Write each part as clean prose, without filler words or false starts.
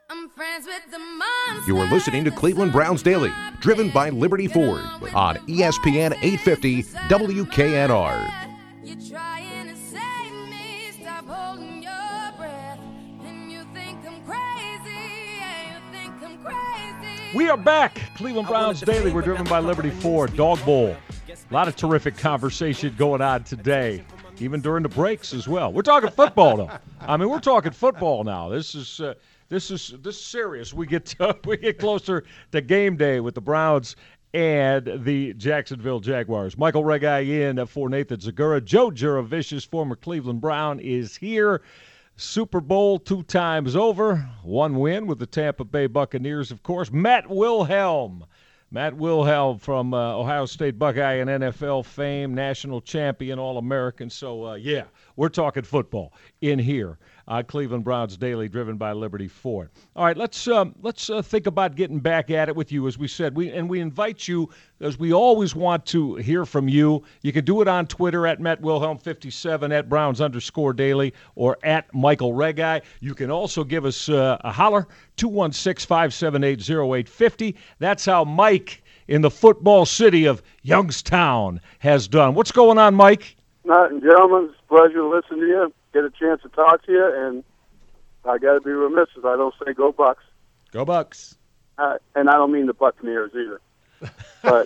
I'm friends with the monster. You are listening to Cleveland Browns Daily, driven by Liberty Ford on ESPN 850 WKNR. You're trying to save me. Stop holding your breath. And you think I'm crazy. Yeah, you think I'm crazy. We are back. Cleveland Browns Daily. We're driven by Liberty Ford. Dog Bowl. A lot of terrific conversation going on today, even during the breaks as well. We're talking football, though. I mean, we're talking football now. This is serious. We get closer to game day with the Browns and the Jacksonville Jaguars. Michael Regai in for Nathan Zagura. Joe Juravicius, former Cleveland Brown, is here. Super Bowl 2 times over. 1 win with the Tampa Bay Buccaneers, of course. Matt Wilhelm from Ohio State Buckeye and NFL fame, national champion, All-American. So, yeah, we're talking football in here. Cleveland Browns Daily, driven by Liberty Ford. All right, let's think about getting back at it with you, as we said. We invite you, as we always want to hear from you. You can do it on Twitter at MattWilhelm57, at Browns_Daily, or at Michael Regai. You can also give us a holler, 216-578-0850. That's how Mike in the football city of Youngstown has done. What's going on, Mike? Nothing, gentlemen. It's a pleasure to listen to you, get a chance to talk to you, and I got to be remiss if I don't say go Bucks. Go Bucks. And I don't mean the Buccaneers either. But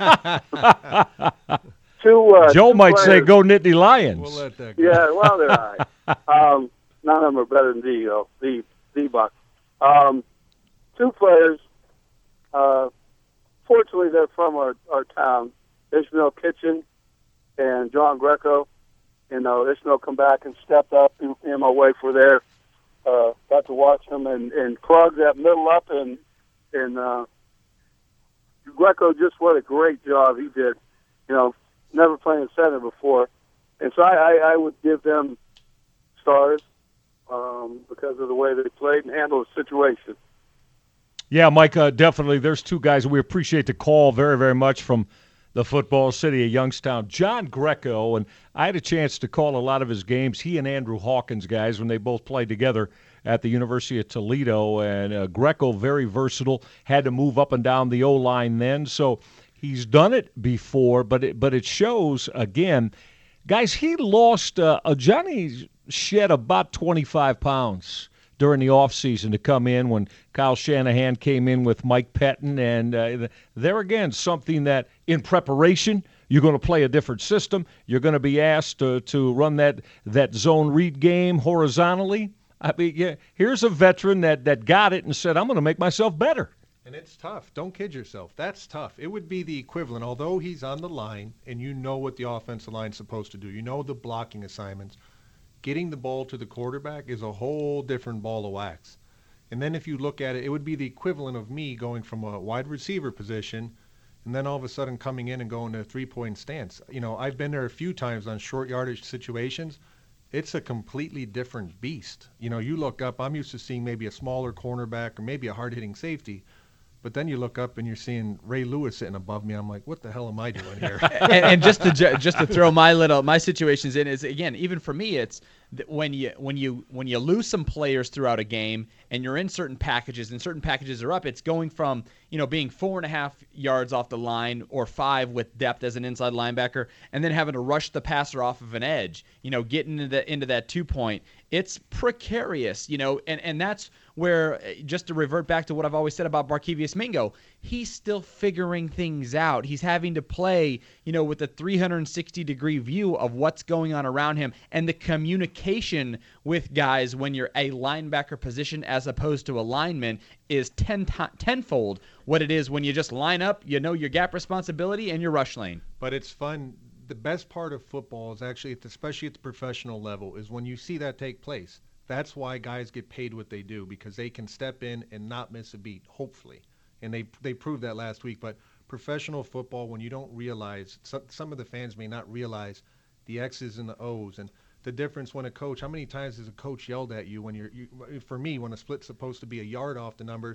Joe might say go Nittany Lions. We'll let that go. Yeah, well, they're all right. None of them are better than the Bucks. 2 players. Fortunately, they're from our town, Ishmael Kitchen and John Greco. You know, Ishmael come back and stepped up in my way for there. Got to watch him and plug that middle up, and Greco, just what a great job he did. You know, never playing center before. And so I would give them stars because of the way they played and handled the situation. Yeah, Mike, definitely. There's 2 guys we appreciate the call very, very much from the football city of Youngstown. John Greco, and I had a chance to call a lot of his games. He and Andrew Hawkins, guys, when they both played together at the University of Toledo. And Greco, very versatile, had to move up and down the O-line then. So he's done it before, but it shows, again, guys, he lost Johnny shed about 25 pounds during the offseason to come in when Kyle Shanahan came in with Mike Pettin. And there again, something that in preparation, you're going to play a different system. You're going to be asked to run that zone read game horizontally. I mean, yeah, here's a veteran that got it and said, I'm going to make myself better. And it's tough. Don't kid yourself. That's tough. It would be the equivalent, although he's on the line and you know what the offensive line's supposed to do. You know the blocking assignments. Getting the ball to the quarterback is a whole different ball of wax. And then if you look at it, it would be the equivalent of me going from a wide receiver position and then all of a sudden coming in and going to a 3-point stance. You know, I've been there a few times on short yardage situations. It's a completely different beast. You know, you look up, I'm used to seeing maybe a smaller cornerback or maybe a hard-hitting safety. But then you look up and you're seeing Ray Lewis sitting above me. I'm like, what the hell am I doing here? and just to throw my situations in is, again, even for me, it's when you lose some players throughout a game and you're in certain packages and certain packages are up, it's going from being 4.5 yards off the line or 5 with depth as an inside linebacker, and then having to rush the passer off of an edge. Getting into that 2-point. It's precarious, and that's where, just to revert back to what I've always said about Barkevious Mingo, he's still figuring things out. He's having to play, with a 360-degree view of what's going on around him, and the communication with guys when you're a linebacker position as opposed to a lineman is tenfold what it is when you just line up, your gap responsibility, and your rush lane. But it's fun. The best part of football is actually, especially at the professional level, is when you see that take place. That's why guys get paid what they do, because they can step in and not miss a beat, hopefully. And they proved that last week. But professional football, when you don't realize, some of the fans may not realize the X's and the O's and the difference when a coach, how many times has a coach yelled at you when for me, when a split's supposed to be a yard off the numbers,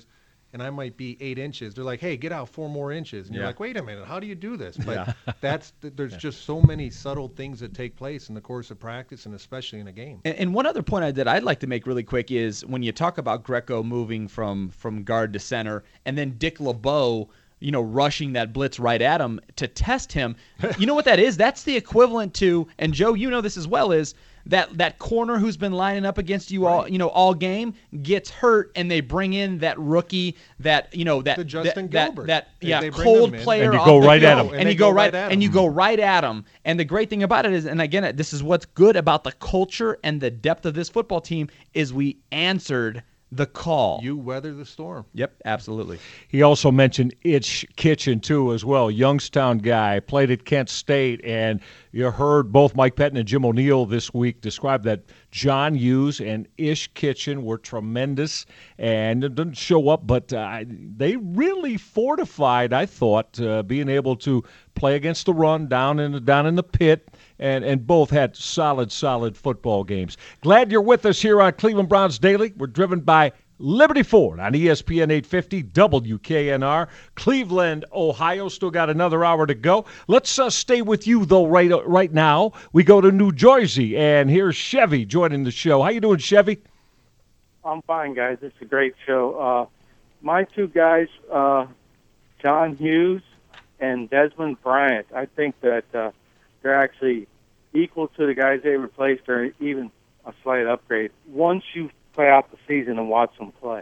and I might be 8 inches. They're like, hey, get out 4 more inches. And you're Yeah. like, wait a minute, how do you do this? But Yeah. there's just so many subtle things that take place in the course of practice and especially in a game. And one other point that I'd like to make really quick is when you talk about Greco moving from guard to center, and then Dick LeBeau, rushing that blitz right at him to test him. You know what that is? That's the equivalent to, and Joe, you know this as well, is that corner who's been lining up against you all game gets hurt, and they bring in that rookie, The Justin Gilbert. They bring cold him in. player, And you off go the right at field, him. and you go right at him. And the great thing about it is, and again, this is what's good about the culture and the depth of this football team, is we answered the call. You weather the storm. Yep, absolutely. He also mentioned Itch Kitchen, too, as well. Youngstown guy, played at Kent State, and you heard both Mike Pettin and Jim O'Neill this week describe that John Hughes and Ish Kitchen were tremendous, and it didn't show up, but they really fortified, I thought, being able to play against the run down in the pit, and both had solid football games. Glad you're with us here on Cleveland Browns Daily. We're driven by Liberty Ford on ESPN 850 WKNR. Cleveland, Ohio, still got another hour to go. Let's stay with you, though, right now. We go to New Jersey, and here's Chevy joining the show. How you doing, Chevy? I'm fine, guys. It's a great show. My two guys, John Hughes and Desmond Bryant, I think that they're actually equal to the guys they replaced, or even a slight upgrade, once you play out the season and watch them play.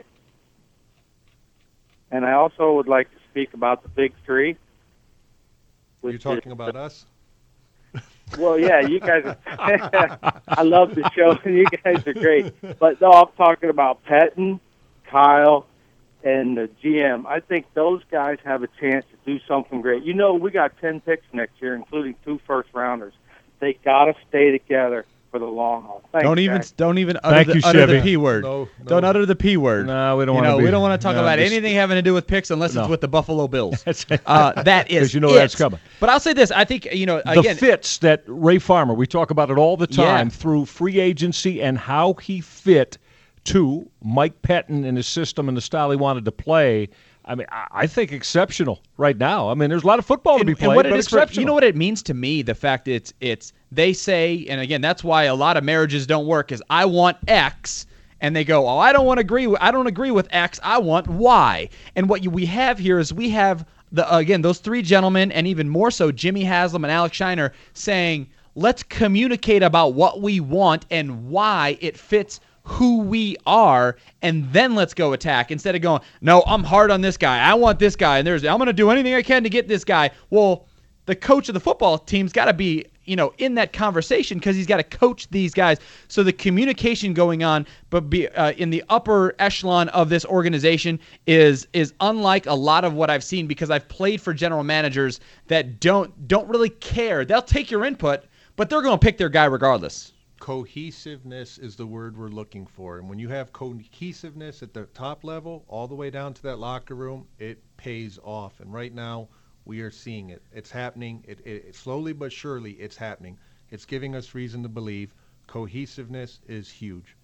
And I also would like to speak about the Big Three. Are you talking about us? Well, yeah, you guys. I love the show, and you guys are great. But no, I'm talking about Pettin, Kyle, and the GM. I think those guys have a chance to do something great. We got 10 picks next year, including 2 first-rounders. They got to stay together for the long haul. Thanks, Don't even Thank you, utter the Chevy. P word. No. Don't utter the P word. No, we don't want to. We don't want to talk about anything having to do with picks unless No. it's with the Buffalo Bills. That's That is, 'cause you know that's coming. But I'll say this: I think The again, fits that Ray Farmer, we talk about it all the time, Yeah. through free agency and how he fit to Mike Pettin and his system and the style he wanted to play. I mean, I think exceptional right now. I mean, there's a lot of football to be played, what but it is exceptional. you know what it means to me? The fact it's they say, and again, that's why a lot of marriages don't work. Is I want X, and they go, oh, I don't agree with X. I want Y. And what we have here is we have those 3 gentlemen, and even more so, Jimmy Haslam and Alex Shiner, saying, let's communicate about what we want and why it fits who we are, and then let's go attack instead of going, no, I'm hard on this guy. I want this guy, and I'm going to do anything I can to get this guy. Well, the coach of the football team's got to be, in that conversation because he's got to coach these guys. So the communication going on, but in the upper echelon of this organization is unlike a lot of what I've seen, because I've played for general managers that don't really care. They'll take your input, but they're going to pick their guy regardless. Cohesiveness is the word we're looking for. And when you have cohesiveness at the top level, all the way down to that locker room, it pays off. And right now, we are seeing it. It's happening. It slowly but surely, it's happening. It's giving us reason to believe cohesiveness is huge.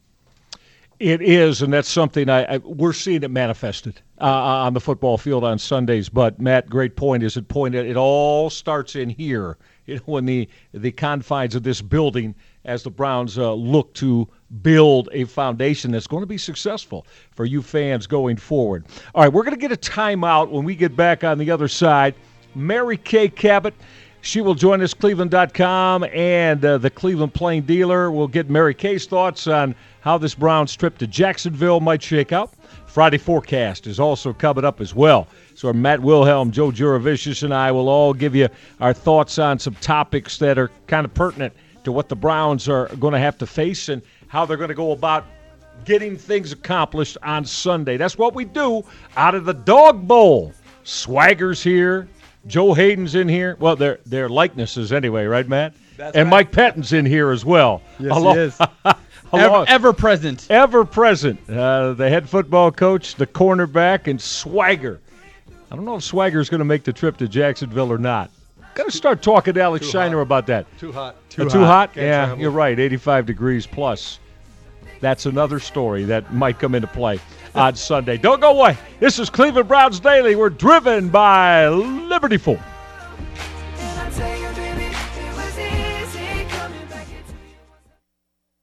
It is, and that's something we're seeing it manifested on the football field on Sundays. But, Matt, great point. It all starts in here, in the confines of this building, as the Browns look to build a foundation that's going to be successful for you fans going forward. All right, we're going to get a timeout when we get back on the other side. Mary Kay Cabot, she will join us, Cleveland.com, and the Cleveland Plain Dealer. We'll get Mary Kay's thoughts on how this Browns trip to Jacksonville might shake out. Friday forecast is also coming up as well. So Matt Wilhelm, Joe Juravicius, and I will all give you our thoughts on some topics that are kind of pertinent to what the Browns are going to have to face and how they're going to go about getting things accomplished on Sunday. That's what we do out of the Dog Bowl. Swagger's here. Joe Hayden's in here. Well, their likenesses anyway, right, Matt? That's and right. Mike Pettin's in here as well. Yes, he is. Ever present. Ever present. The head football coach, the cornerback, and Swagger. I don't know if Swagger's going to make the trip to Jacksonville or not. Got to start talking to Alex Shiner about that. Too hot. Too hot? Can't Yeah, travel. you're right. 85 degrees plus. That's another story that might come into play. on Sunday. Don't go away. This is Cleveland Browns Daily. We're driven by Liberty Ford.